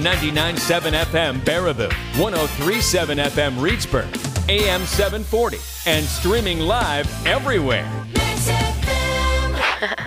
99.7 FM Baraboo, 103.7 FM Reedsburg, AM 740, and streaming live everywhere. Mix FM.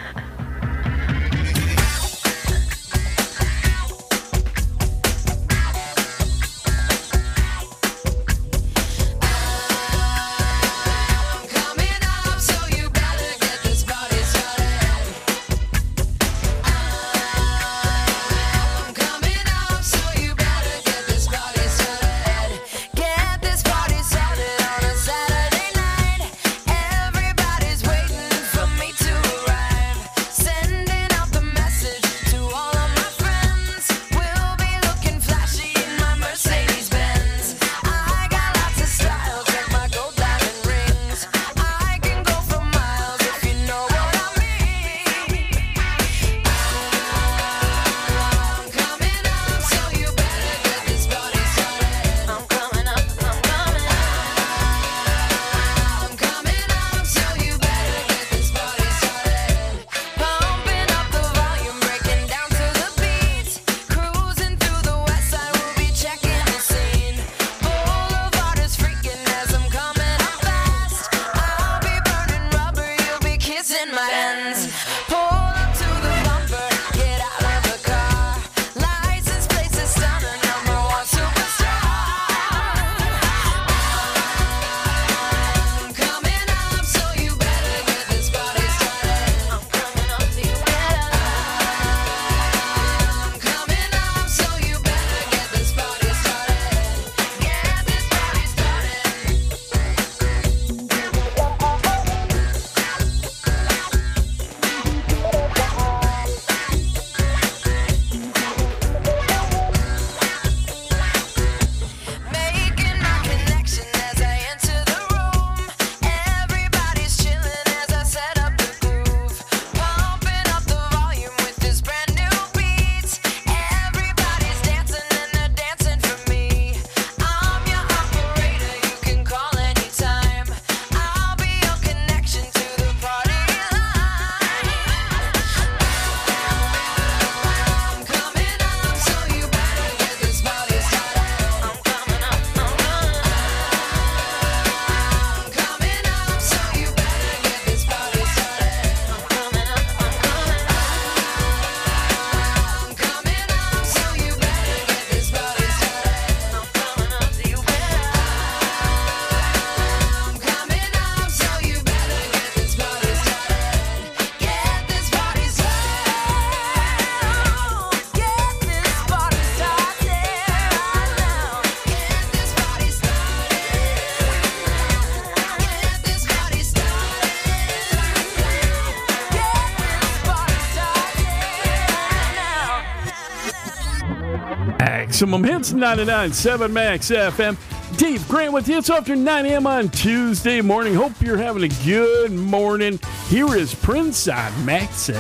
Maximum Hits 99.7 Max FM. Dave Grant with you. It's after 9 a.m. on Tuesday morning. Hope you're having a good morning. Here is Prince on Max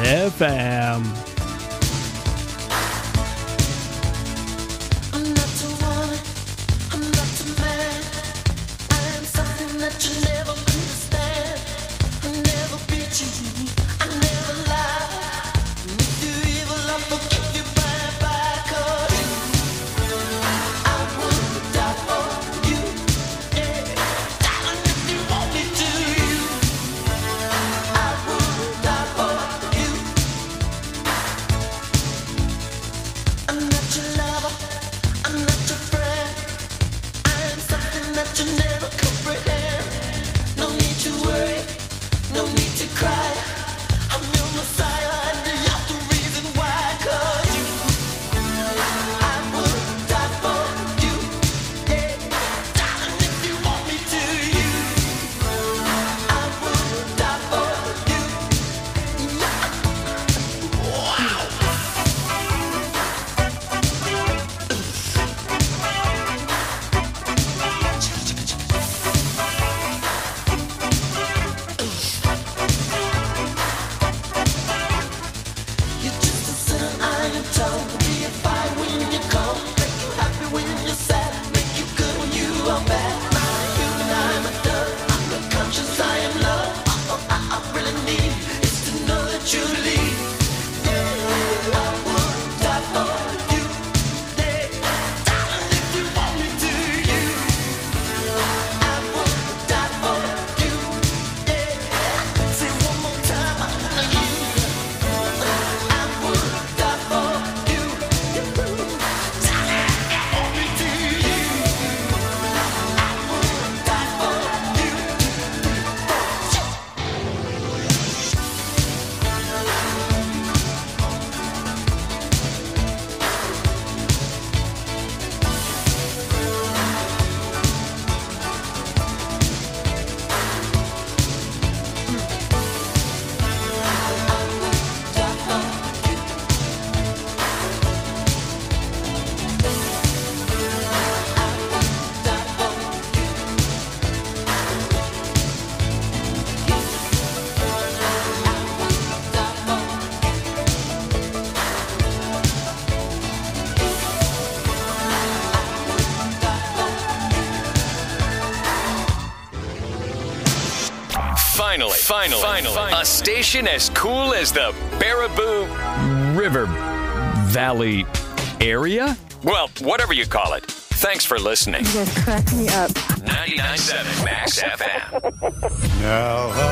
FM. I'm something that you never comprehend. Finally, a station as cool as the Baraboo River Valley area? Well, whatever you call it. Thanks for listening. You guys crack me up. 99.7 Max FM. Now I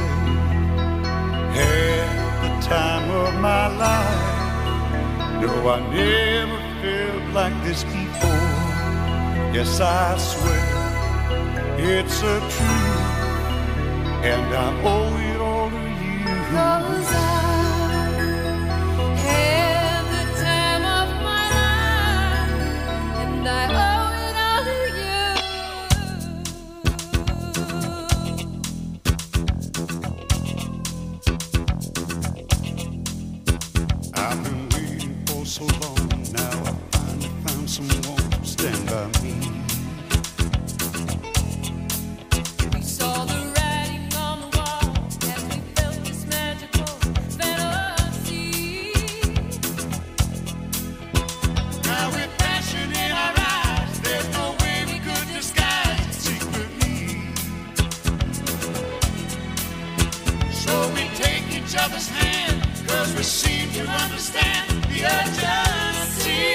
had the time of my life. No, I never felt like this before. Yes, I swear it's a truth, and I owe it all to you. 'Cause I had the time of my life, and I owe it all to you. I've been waiting for so long. Now I finally found someone to stand by me. We saw the writing on the wall as we felt this magical fantasy. Now with passion in our eyes, there's no way we could disguise it secretly. So we take each other's hand, 'cause we seem to understand the urgency.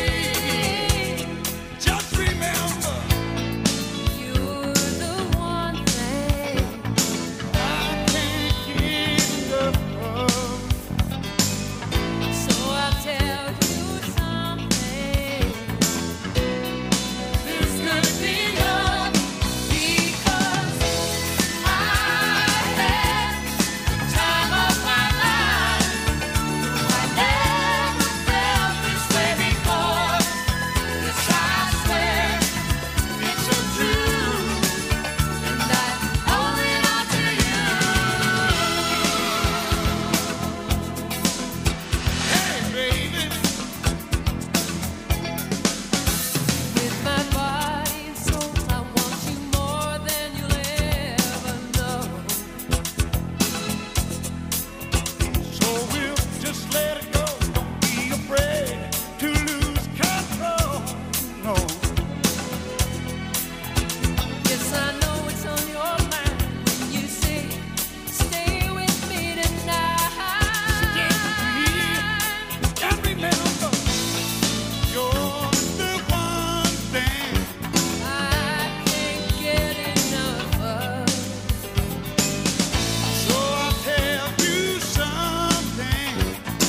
Just remember, You're the one thing I can't get enough of. so I'll tell you something. This could be love because I had the time of my life. I never felt this way before. This I swear it's a truth, and I owe it all to you. Hey, baby. With my body and soul, I want you more than you'll ever know. So we'll just let it go. Don't be afraid to lose control. No. Yes, I know it's on your mind when you say, stay with me tonight. And remember, you're the one thing I can't get enough of. so I'll tell you something.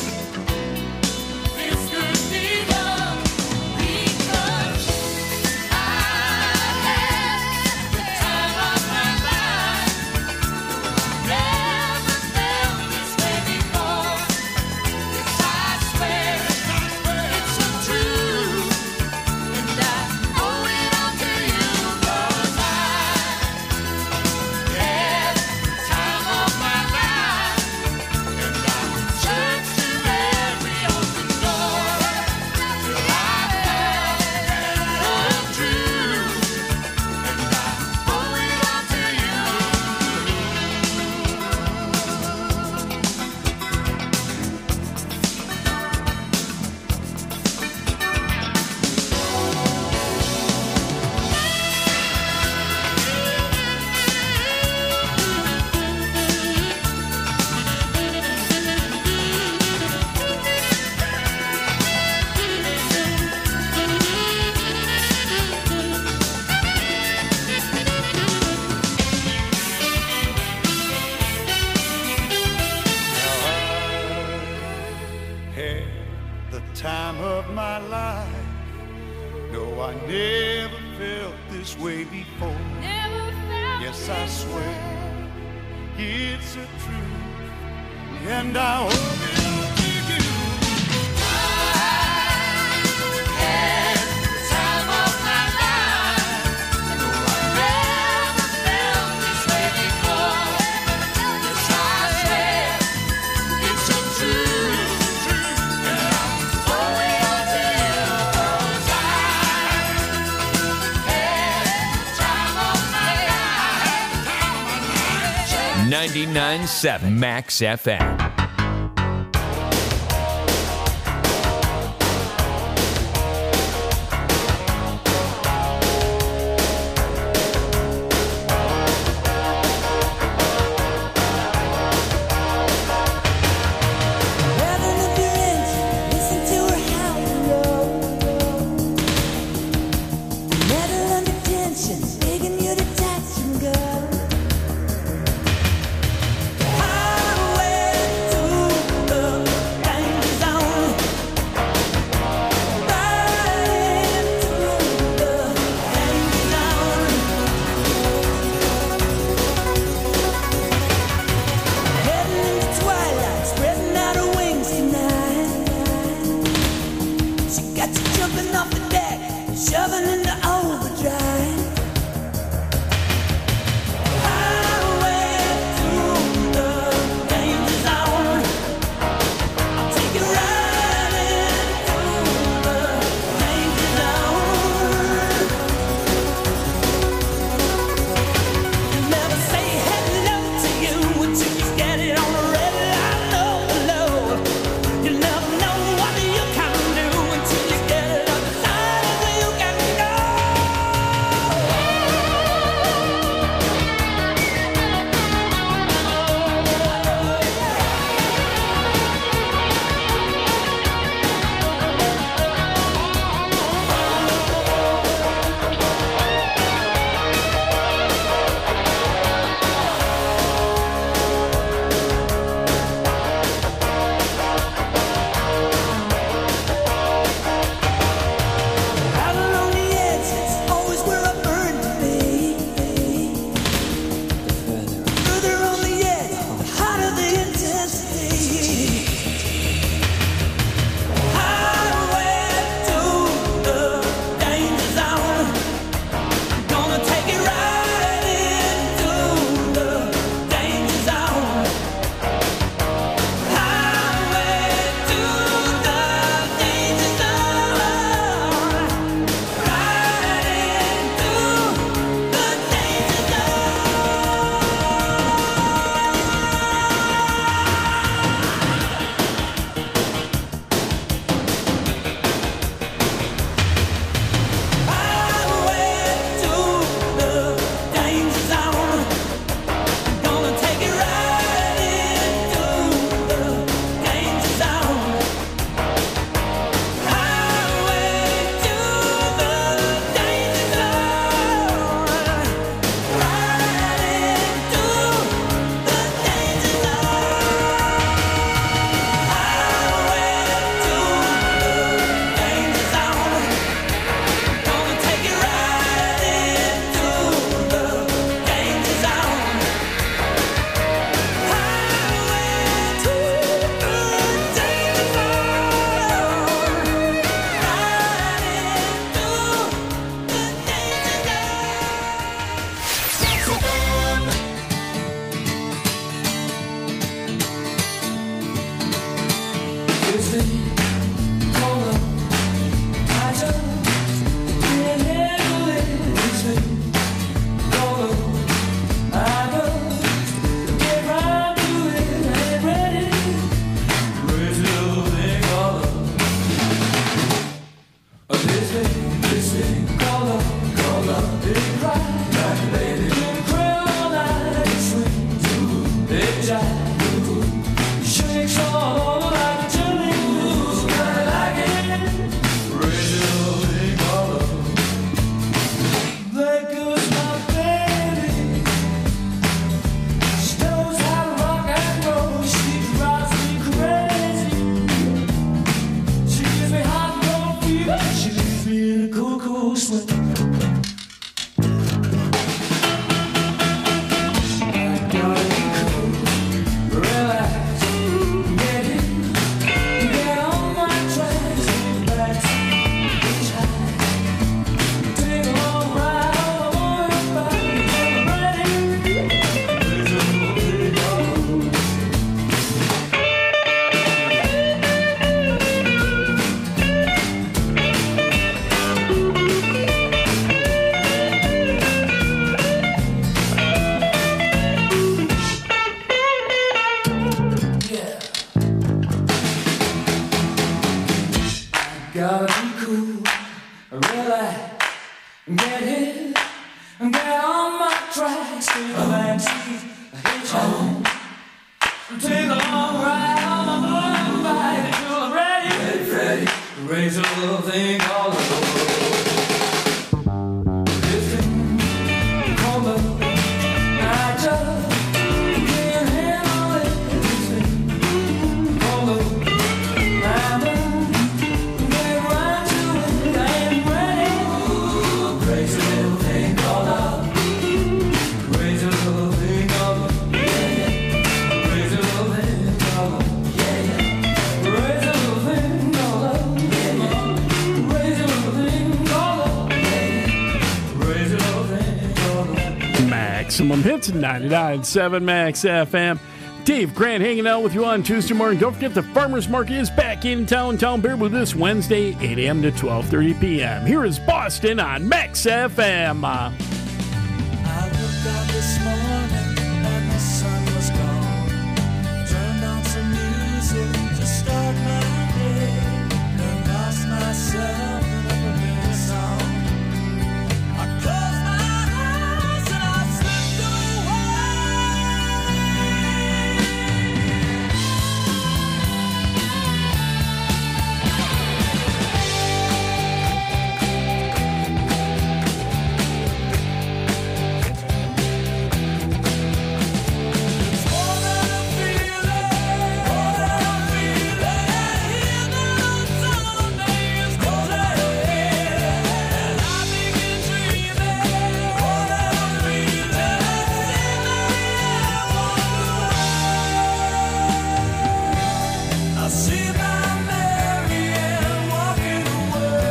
This could be love because I had the time of my life. Never felt this way before. This I swear it's a truth, and I owe it all to you 'cause I had the time of my life, and I turn to every open door till I found the truth, and I owe it all to you. Had the time of my life. No, I never felt this way before. Never felt Yes, I this swear way. it's a truth, and I owe it all to you. Had the time of my life. No, I never felt this way before. Yes, I swear it's a truth, and I owe it all to you 'cause I had the time of my life. 99.7 Max FM. tracks in the backseat, I hitchhike. Take a long ride on my motorbike until I'm ready. Ready, raise a little thing called the road. This thing called the I just can't handle it. This thing called the get right to it. I ain't ready. Crazy little thing called love. Crazy little thing called love. Crazy little thing called love. Crazy little thing called love. Crazy little thing called love. Crazy little thing called love. Maximum Hits 99.7 Max FM. Dave Grant hanging out with you on Tuesday morning. Don't forget the Farmers Market is back in town. Town Beer with this Wednesday, 8 a.m. to 12:30 p.m. Here is Boston on Max FM. I looked out this morning and the sun was gone. Turned on some music to start my day. And lost myself in a familiar song. I closed my eyes and I slipped away. It's more than a feeling, more than a feeling. Hear the lonesome days close ahead, and I begin dreaming. More than a feeling, I see my Mary Ann walking away.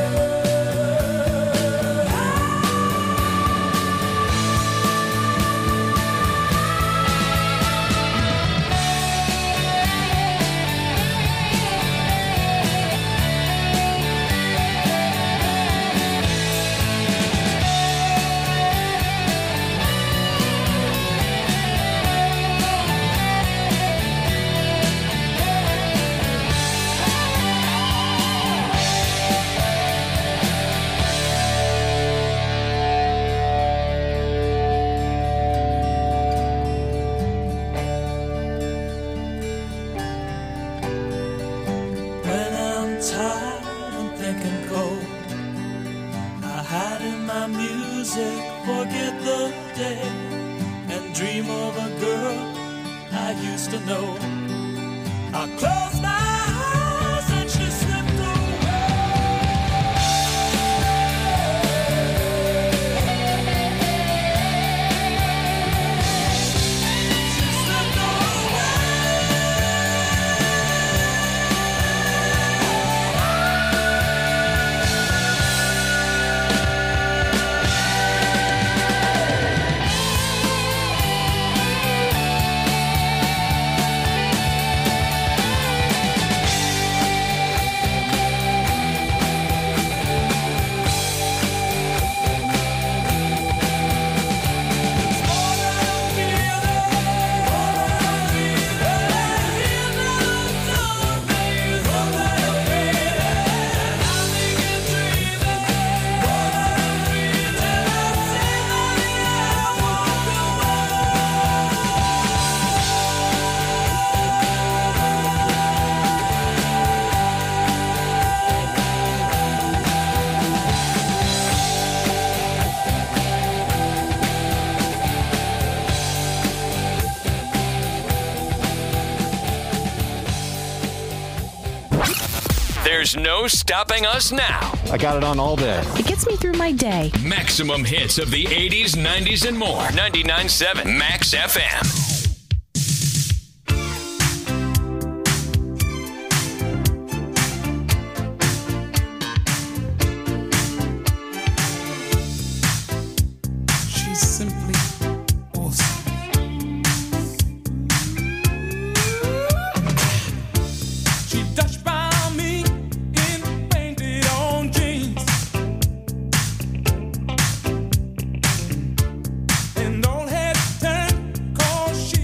When I'm tired and thinking cold, I hide in my music, forget the day, and dream of a girl I used to know. I close my eyes and she slipped away. She slipped away. There's no stopping us now. I got it on all day. It gets me through my day. Maximum hits of the 80s, 90s, and more. 99.7 Max FM. She's simply awesome. She touched by me in painted on jeans, and all heads turned 'cause she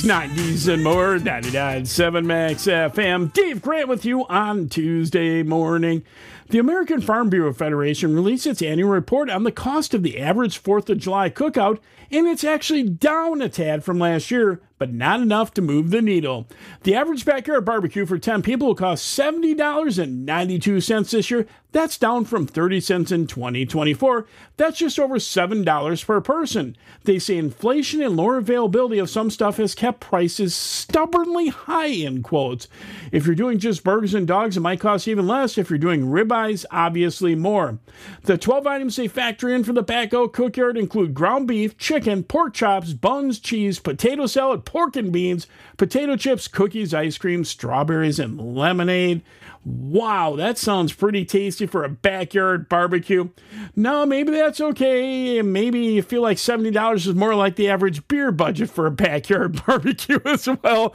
90s and more, 99.7 Max FM. Dave Grant with you on Tuesday morning. The American Farm Bureau Federation released its annual report on the cost of the average 4th of July cookout, and it's actually down a tad from last year, but not enough to move the needle. The average backyard barbecue for 10 people will cost $70.92 this year. That's down from 30 cents in 2024. That's just over $7 per person. They say inflation and lower availability of some stuff has kept prices stubbornly high, in quotes. If you're doing just burgers and dogs, it might cost even less. If you're doing ribeyes, obviously more. The 12 items they factor in for the Back-O Cookyard include ground beef, chicken, pork chops, buns, cheese, potato salad, pork and beans, potato chips, cookies, ice cream, strawberries, and lemonade. Wow, that sounds pretty tasty for a backyard barbecue. No, maybe that's okay. Maybe you feel like $70 is more like the average beer budget for a backyard barbecue as well.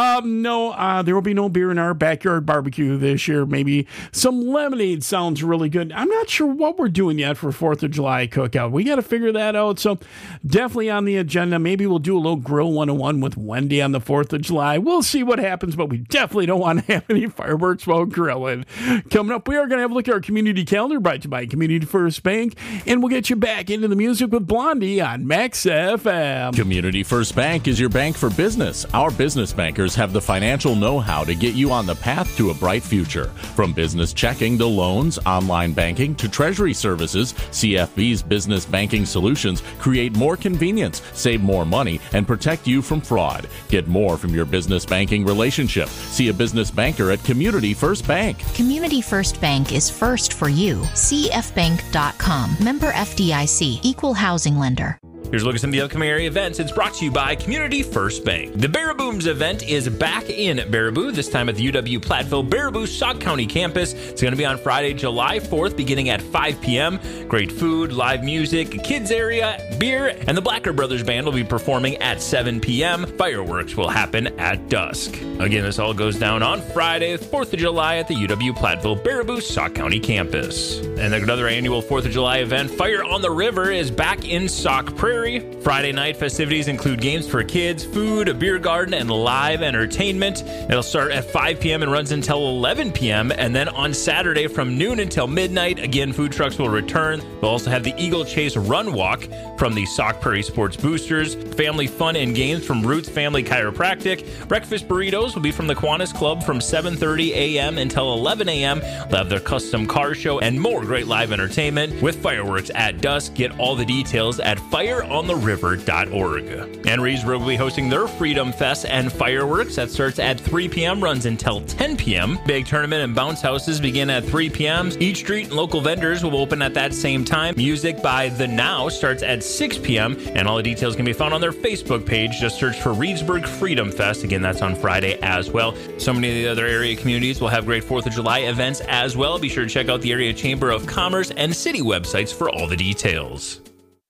No, there will be no beer in our backyard barbecue this year. Maybe some lemonade sounds really good. I'm not sure what we're doing yet for 4th of July cookout. We got to figure that out. So definitely on the agenda. Maybe we'll do a little Grill 101 with Wendy on the 4th of July. We'll see what happens, but we definitely don't want to have any fireworks while grilling. Coming up, we are going to have a look at our community calendar brought to you by Community First Bank, and we'll get you back into the music with Blondie on Max FM. Community First Bank is your bank for business. Our business bankers have the financial know-how to get you on the path to a bright future. From business checking to loans, online banking to treasury services, CFB's business banking solutions create more convenience, save more money, and protect you from fraud. Get more from your business banking relationship. See a business banker at Community First Bank. Community First Bank is first for you. CFBank.com. Member FDIC. Equal housing lender. Here's a look at some of the upcoming area events. It's brought to you by Community First Bank. The Barabooms event is back in Baraboo, this time at the UW-Platteville Baraboo Sauk County campus. It's going to be on Friday, July 4th, beginning at 5 p.m. Great food, live music, a kids area, beer, and the Blacker Brothers Band will be performing at 7 p.m. Fireworks will happen at dusk. Again, this all goes down on Friday, 4th of July at the UW-Platteville Baraboo Sauk County campus. And another annual 4th of July event, Fire on the River, is back in Sauk Prairie. Friday night festivities include games for kids, food, a beer garden, and live entertainment. It'll start at 5 p.m. and runs until 11 p.m. And then on Saturday from noon until midnight, again, food trucks will return. We'll also have the Eagle Chase Run Walk from the Sauk Prairie Sports Boosters, family fun and games from Roots Family Chiropractic. Breakfast burritos will be from the Kiwanis Club from 7:30 a.m. until 11 a.m. They'll have their custom car show and more great live entertainment with fireworks at dusk. Get all the details at fireontheriver.org. And Reedsburg will be hosting their Freedom Fest and fireworks. That starts at 3 p.m., runs until 10 p.m. Big tournament and bounce houses begin at 3 p.m. Each street and local vendors will open at that same time. Music by The Now starts at 6 p.m. And all the details can be found on their Facebook page. Just search for Reedsburg Freedom Fest. Again, that's on Friday as well. So many of the other area communities will have great 4th of July events as well. Be sure to check out the Area Chamber of Commerce and city websites for all the details.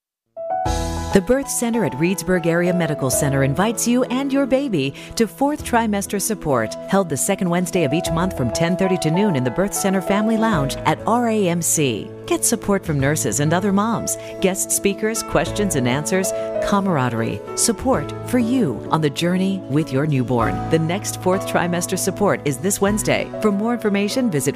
The Birth Center at Reedsburg Area Medical Center invites you and your baby to 4th trimester support, held the second Wednesday of each month from 10:30 to noon in the Birth Center Family Lounge at RAMC. Get support from nurses and other moms, guest speakers, questions and answers, camaraderie, support for you on the journey with your newborn. The next 4th trimester support is this Wednesday. For more information, visit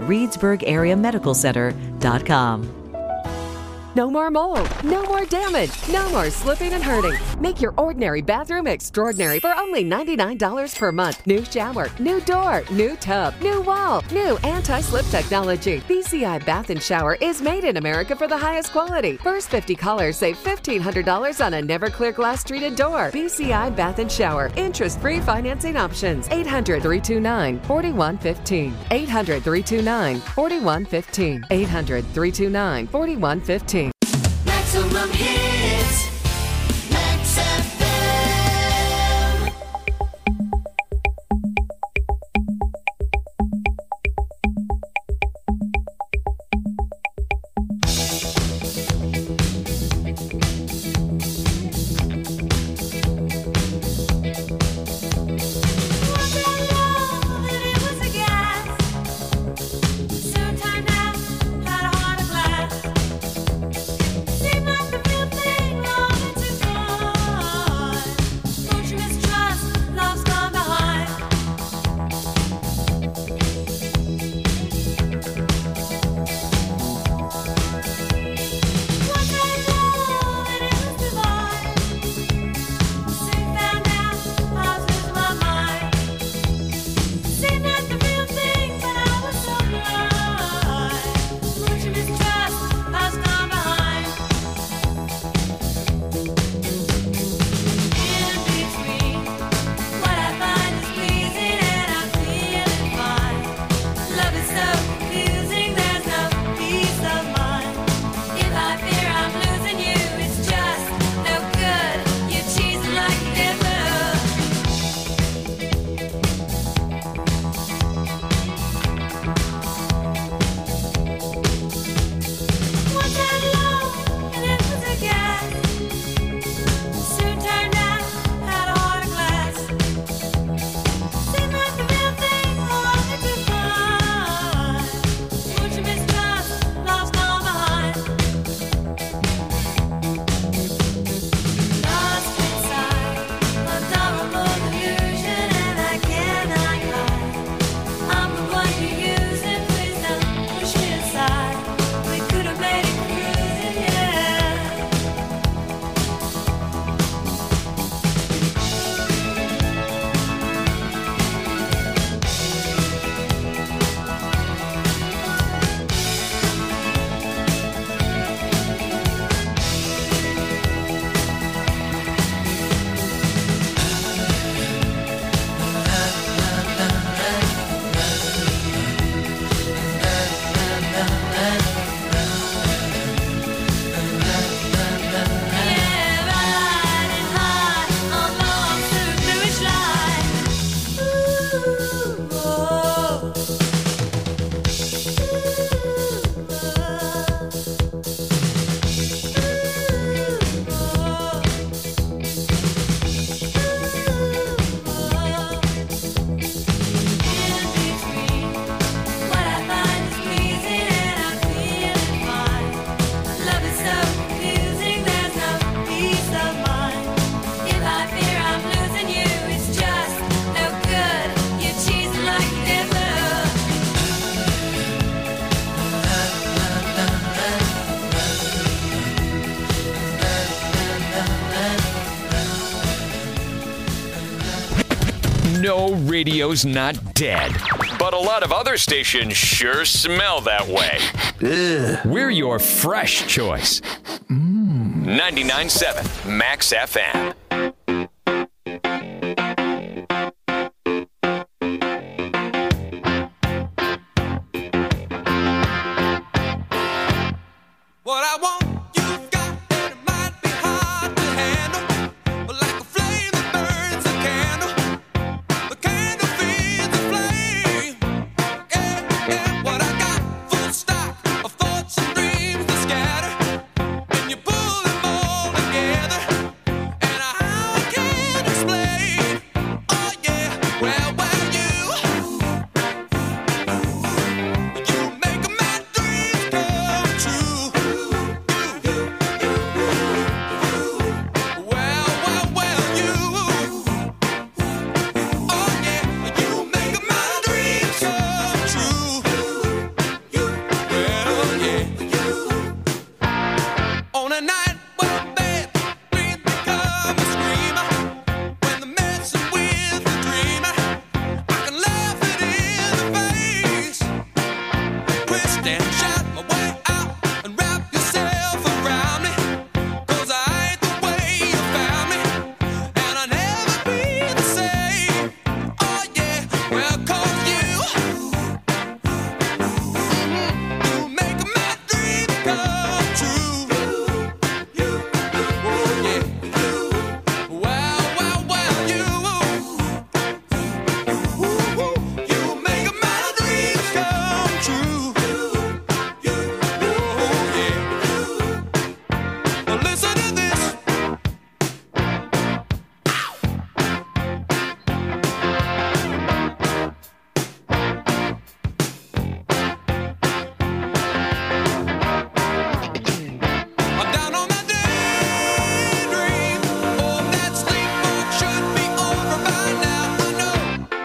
ReedsburgAreaMedicalCenter.com. No more mold, no more damage, no more slipping and hurting. Make your ordinary bathroom extraordinary for only $99 per month. New shower, new door, new tub, new wall, new anti-slip technology. BCI Bath and Shower is made in America for the highest quality. First 50 callers save $1,500 on a never clear glass treated door. BCI Bath and Shower. Interest-free financing options. 800-329-4115. 800-329-4115. 800-329-4115. Maximum hits, Max FM. Soon turned out, had a heart of glass. Seemed like the real thing. radio's not dead, but a lot of other stations sure smell that way. We're your fresh choice. 99.7 Max FM. What I want, you've got, and it might be hard to handle. But like a flame that burns a candle, the candle feeds the flame. Yeah, yeah, what I got, full stock of thoughts and dreams that scatter. And you pull them all together, and I can't explain. Oh yeah, well, you make my dreams come true. On a night when bad dreams become a screamer, when the messing with the dreamer, I can laugh it in the face, twist and shout my way out and wrap yourself around me, 'cause I ain't the way you found me, and I'll never be the same. Oh yeah, well, 'cause you make my dreams come true. I'm down on my daydream. Oh, that sleepwalk should be over by now. I know.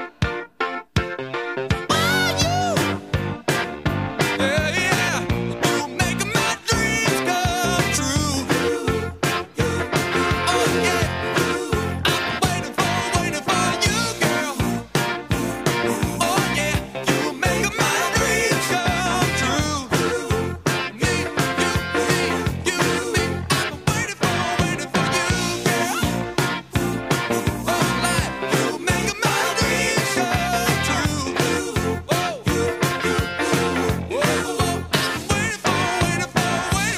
Yeah, yeah. You make my dreams come true. Oh yeah. I'm waiting for you, girl. Oh yeah. You make my dreams come true. Me, you, me. I'm waiting for you, girl. Oh, life, you make my dreams come true. Whoa, whoa, whoa. I'm waiting for you, make my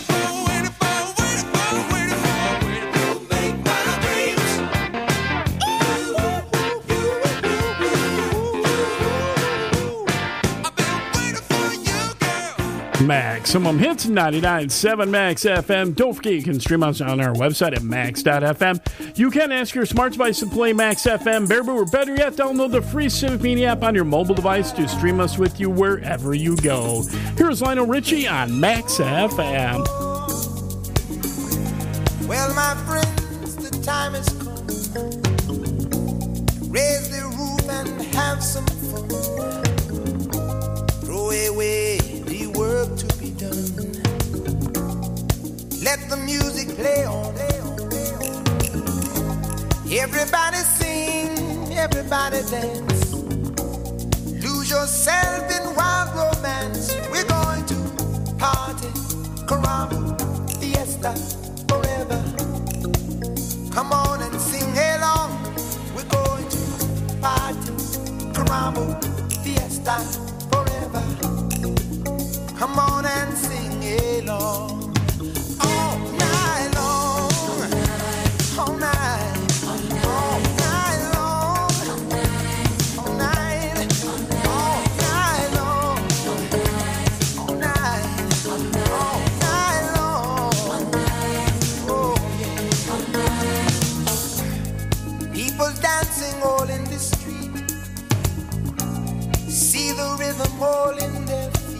dreams. I've been waiting for you, girl. Maximum Hits 99.7 Max FM. Don't forget you can stream us on our website at max.fm. You can ask your smart device to play Max FM, Baraboo, or better yet, download the free Civic Media app on your mobile device to stream us with you wherever you go. Here's Lionel Richie on Max FM. Well, my friends, the time has come. Raise the roof and have some fun. Throw away the work to be done. Let the music play on. Everybody sing, everybody dance. Lose yourself in wild romance. We're going to party, caramba, fiesta, forever. Come on and sing along. We're going to party, caramba, fiesta, forever. Come on and sing along. All night long, all night, all night long, all night, all night long, all night, all night long. Oh yeah. People dancing all in the street. See the rhythm all in their feet.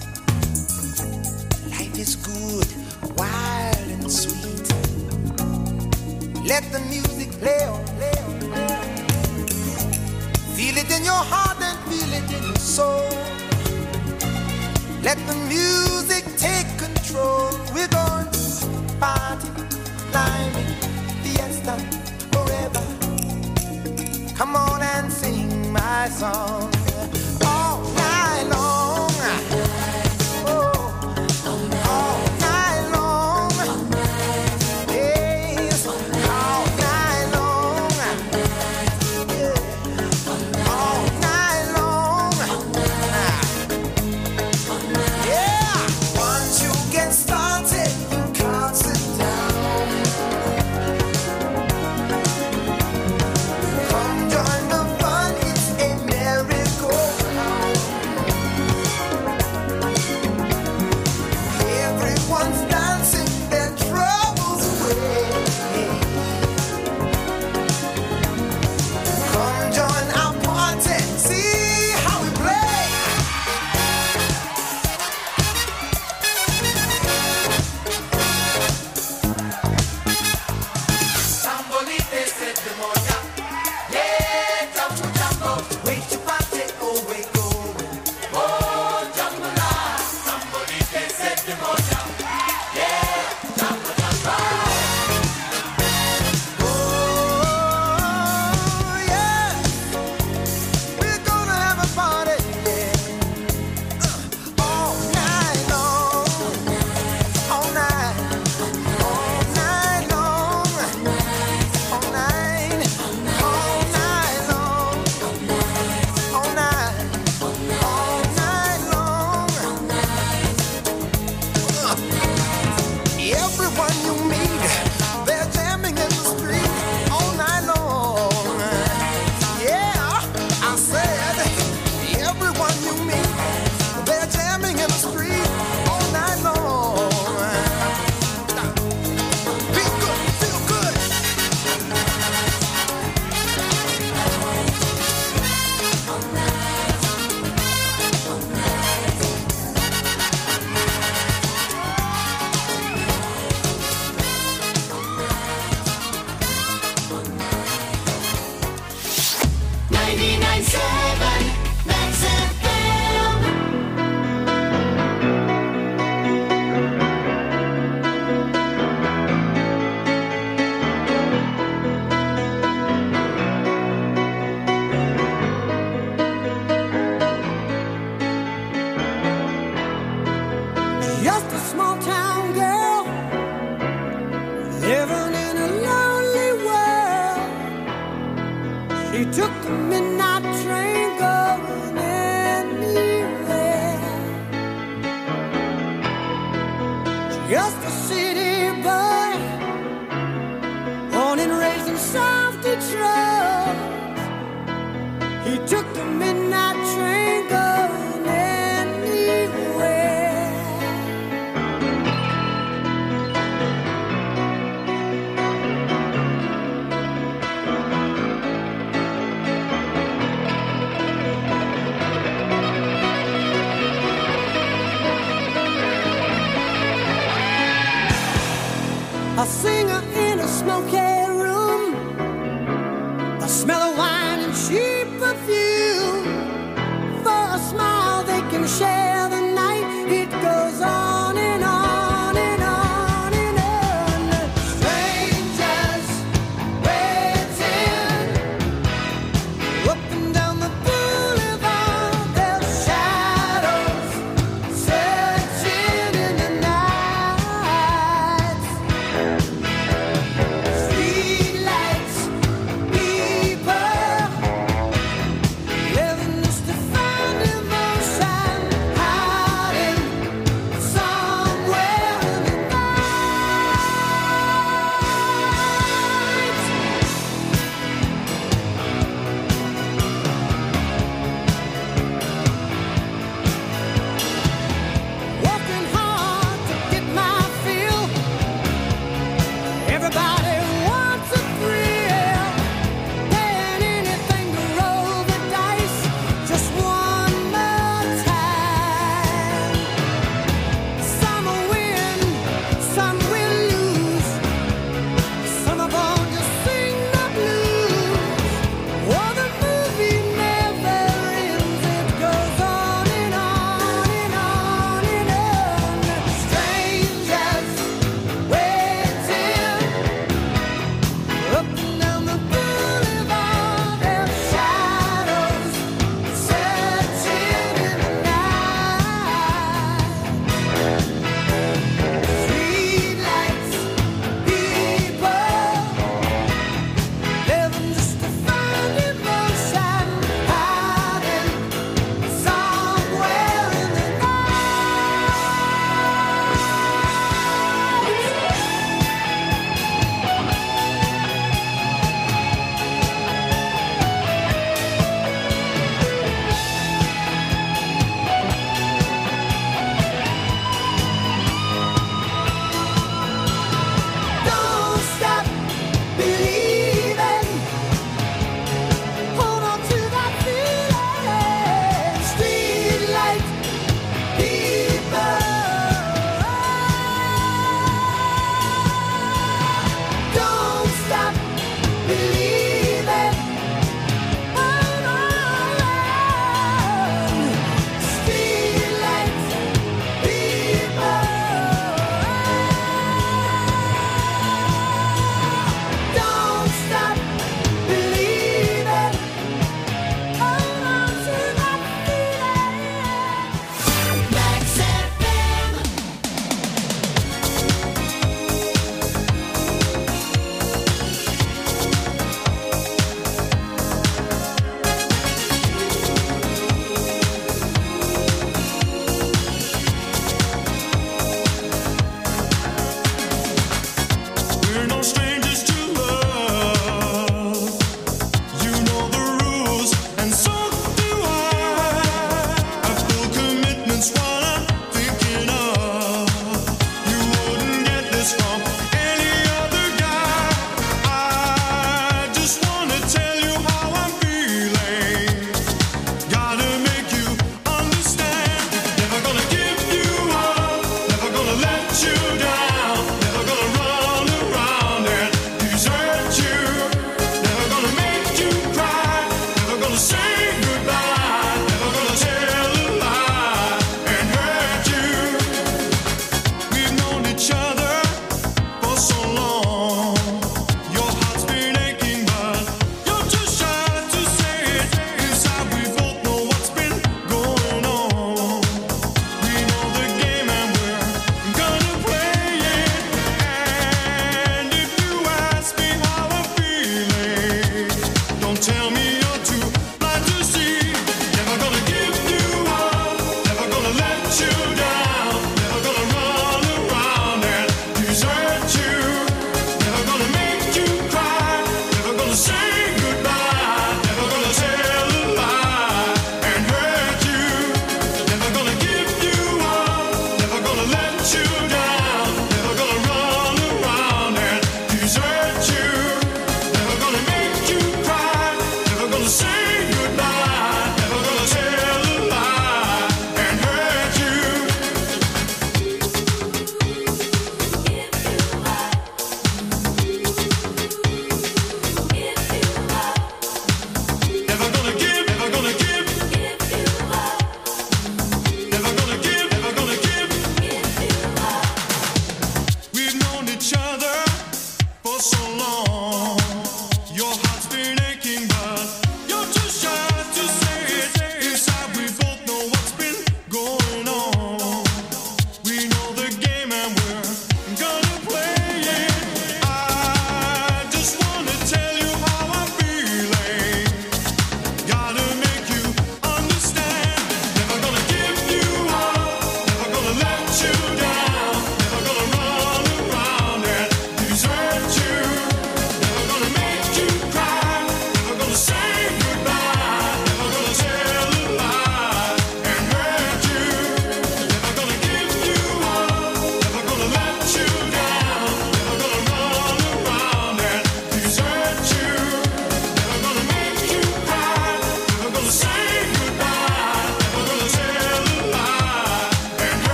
Life is good, wild and sweet. Let the music play on, play on, play on. Feel it in your heart and feel it in your soul. Let the music take control. We're going to party, climbing, fiesta, forever. Come on and sing song all night long. Oh, all night long. Yes, all night long. Yeah, all night long. Yeah, once you get started, you can't sit down. Come join the fun, it's a merry-go-round. Everyone's dancing their troubles away. Come join our party, see how we play. Sambolite se demonia, yeah, jumbo jumbo, wait your party, oh wait going, oh jumbo la. Sambolite se demonia, yeah, jumbo jumbo. Oh yeah, we're gonna have a party, yeah, all night long, all night, all night long. All night, all night long, all night, all night long. Everyone you meet, they're jamming in the street all night long. Yeah, I said, everyone you meet, they're jamming in the street all night long. Feel good, feel good. Just a small town girl living in a lonely world. She took the midnight train going anywhere. Just a city boy, born and raised in South Detroit. He took the midnight train going anywhere. A singer in a smoky room, the smell of wine and cheap perfume. For a smile they can share the night. It goes on and on and on and on. Strangers waiting up and down the boulevard. Their shadows searching in the night. Streetlights, people living just to find emotion.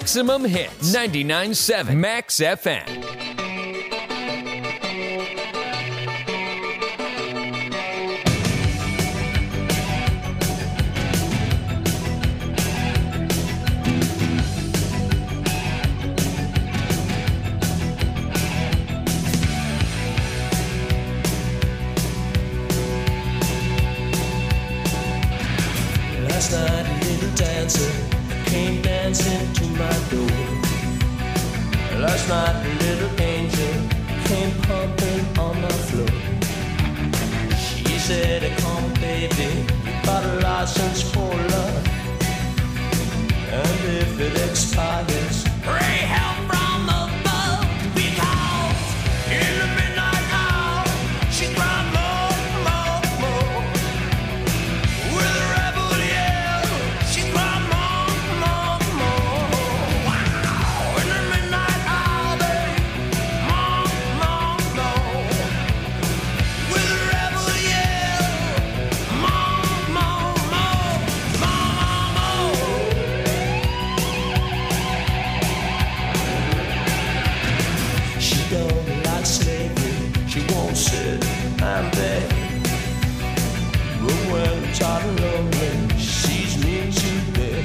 Maximum Hits, 99.7 Max FM. Last night a little dancer came dancing to my door. Last night a little angel came pumping on my floor. She said, come baby, you got a license for love, and if it expires, pray help from above. Because in the midnight hour she cried more, more, more. With a rebel yell, she cried more, more, more. Wow! In the midnight hour, babe, more, more, more. With a rebel yell, more, more, more, more, more. She don't like slavery, she won't sit and beg. But when I'm tired and lonely, she sees me today.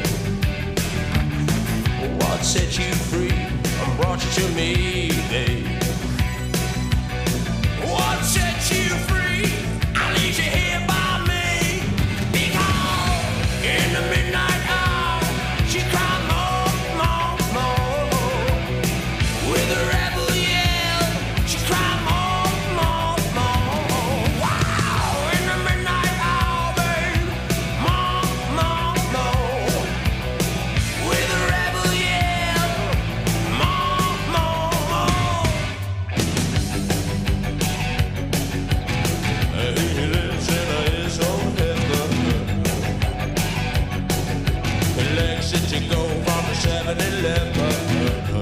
What set you free and brought you to me, babe? What set you free? I need you here by me. Because in the midnight hour, she cried more, more, more. With a rebel yell, she cried more, more, more. Wow! In the midnight hour, babe, more, more, more. With a rebel yell, more, more, more. He lives in his own heaven. He likes it to go from the 7-Eleven.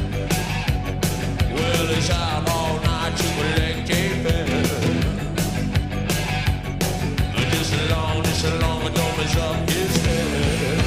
Well, he's out all night to collect cavemen. Just as long as don't mess up his head.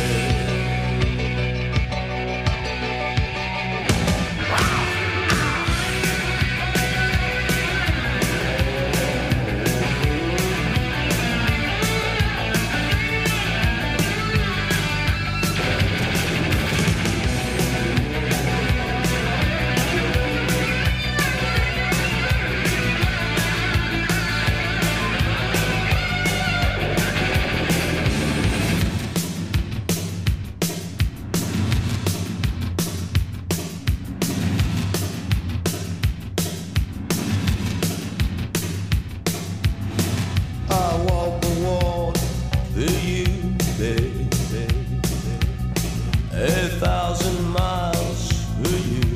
I walk the walk for you, baby. 1,000 miles for you.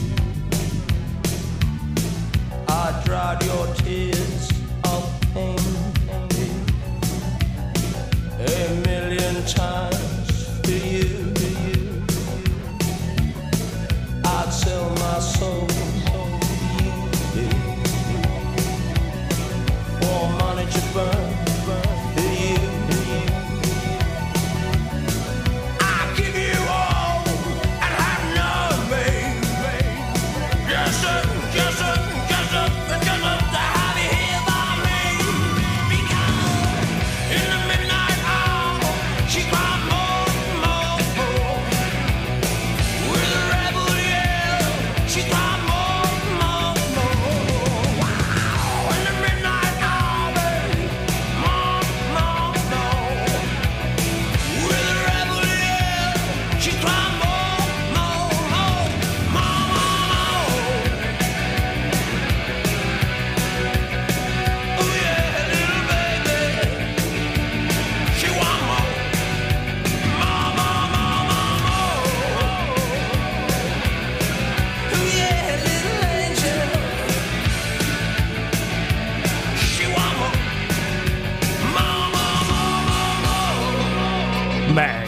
I dried your tears of pain 1,000,000 times for you. I'd sell my soul for you, baby. For money to burn for you. I give you all and have none, baby. Just to have you here by me. Because in the midnight hour, she cried more, more, more. With a rebel yell, she cried more.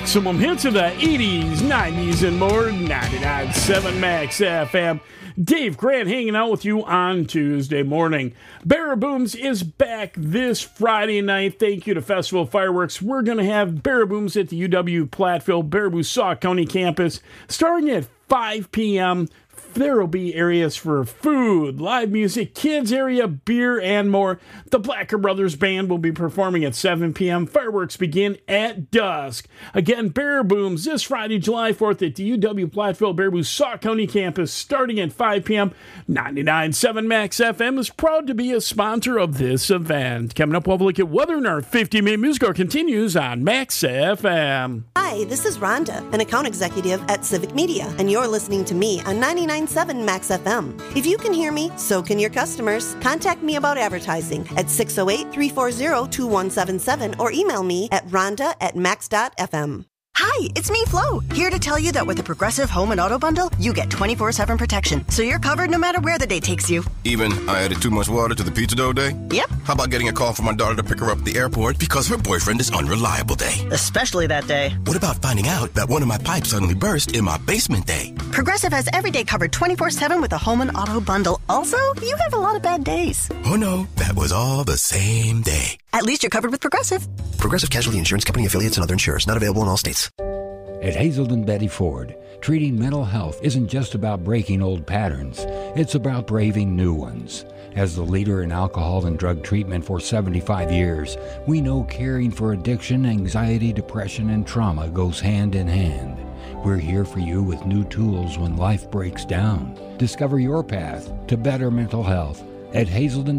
Maximum hits of the 80s, 90s, and more. 99.7 Max FM. Dave Grant hanging out with you on Tuesday morning. Barabooms is back this Friday night. Thank you to Festival Fireworks. We're going to have Barabooms at the UW Platteville, Baraboo Sauk County campus starting at 5 p.m. There will be areas for food, live music, kids area, beer, and more. The Blacker Brothers Band will be performing at 7 p.m. Fireworks begin at dusk. Again, Barabooms this Friday, July 4th at the UW Platteville, Baraboo Sauk County campus starting at 5 p.m. 99.7 Max FM is proud to be a sponsor of this event. Coming up, we'll have a look at weather, and our 50-minute music hour continues on Max FM. Hi, this is Rhonda, an account executive at Civic Media, and you're listening to me on 99.7 Max FM. If you can hear me, so can your customers. Contact me about advertising at 608-340-2177 or email me at rhonda@max.fm. Hi, it's me, Flo, here to tell you that with the Progressive Home and Auto Bundle, you get 24/7 protection, so you're covered no matter where the day takes you. Even I added too much water to the pizza dough day? Yep. How about getting a call from my daughter to pick her up at the airport because her boyfriend is unreliable day? Especially that day. What about finding out that one of my pipes suddenly burst in my basement day? Progressive has every day covered 24/7 with the Home and Auto Bundle. Also, you have a lot of bad days. Oh no, that was all the same day. At least you're covered with Progressive. Progressive Casualty Insurance Company affiliates and other insurers. Not available in all states. At Hazelden Betty Ford, treating mental health isn't just about breaking old patterns. It's about braving new ones. As the leader in alcohol and drug treatment for 75 years, we know caring for addiction, anxiety, depression, and trauma goes hand in hand. We're here for you with new tools when life breaks down. Discover your path to better mental health at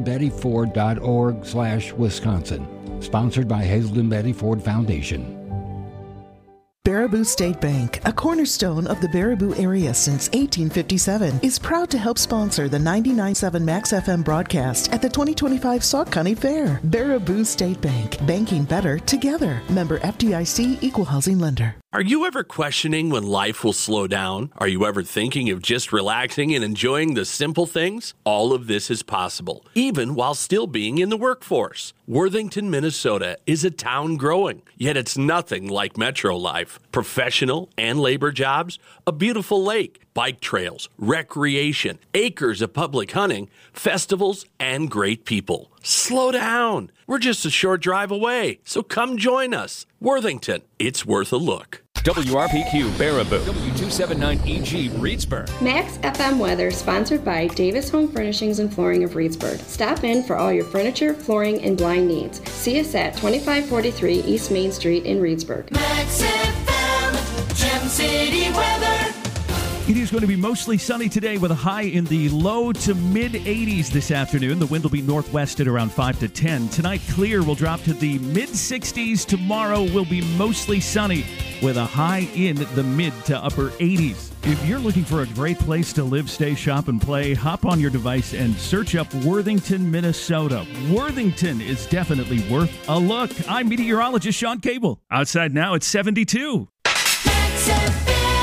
hazeldenbettyford.org/Wisconsin. Sponsored by Hazelden Betty Ford Foundation. Baraboo State Bank, a cornerstone of the Baraboo area since 1857, is proud to help sponsor the 99.7 Max FM broadcast at the 2025 Sauk County Fair. Baraboo State Bank, banking better together. Member FDIC, Equal Housing Lender. Are you ever questioning when life will slow down? Are you ever thinking of just relaxing and enjoying the simple things? All of this is possible, even while still being in the workforce. Worthington, Minnesota is a town growing, yet it's nothing like metro life. Professional and labor jobs, a beautiful lake, bike trails, recreation, acres of public hunting, festivals, and great people. Slow down. We're just a short drive away, so come join us. Worthington, it's worth a look. WRPQ Baraboo, W279EG Reedsburg. Max FM weather sponsored by Davis Home Furnishings and Flooring of Reedsburg. Stop in for all your furniture, flooring, and blind needs. See us at 2543 East Main Street in Reedsburg. Max FM, Gem City weather. It is going to be mostly sunny today with a high in the low to mid-80s this afternoon. The wind will be northwest at around 5 to 10. Tonight, clear will drop to the mid-60s. Tomorrow will be mostly sunny with a high in the mid to upper 80s. If you're looking for a great place to live, stay, shop, and play, hop on your device and search up Worthington, Minnesota. Worthington is definitely worth a look. I'm meteorologist Sean Cable. Outside now, it's 72. Max FM.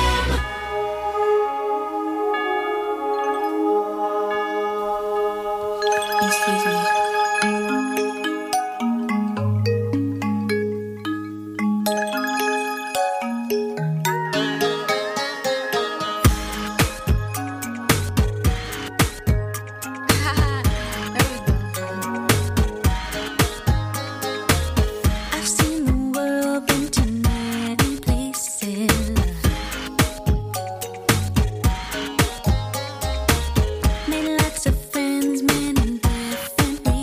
Excuse me. I've seen the world, been to many places. Made lots of friends, many different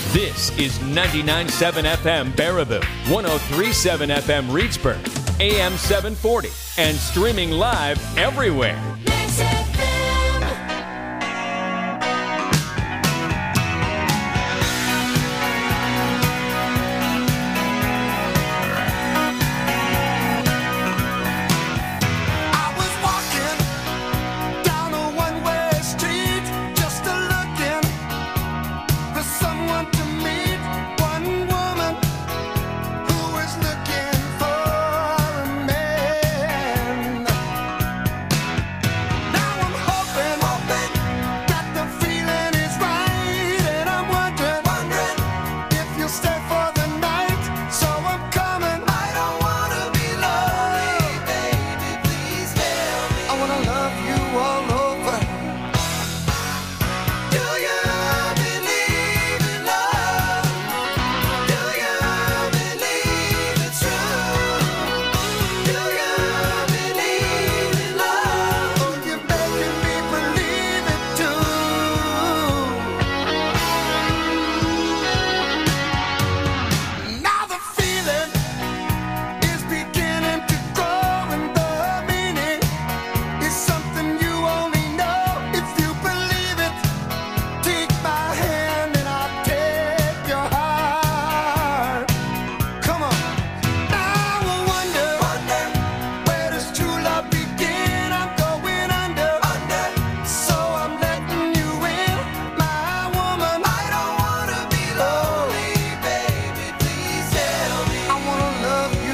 This is 99.7 FM Baraboo, 103.7 FM Reedsburg, AM 740, and streaming live everywhere. Mix FM.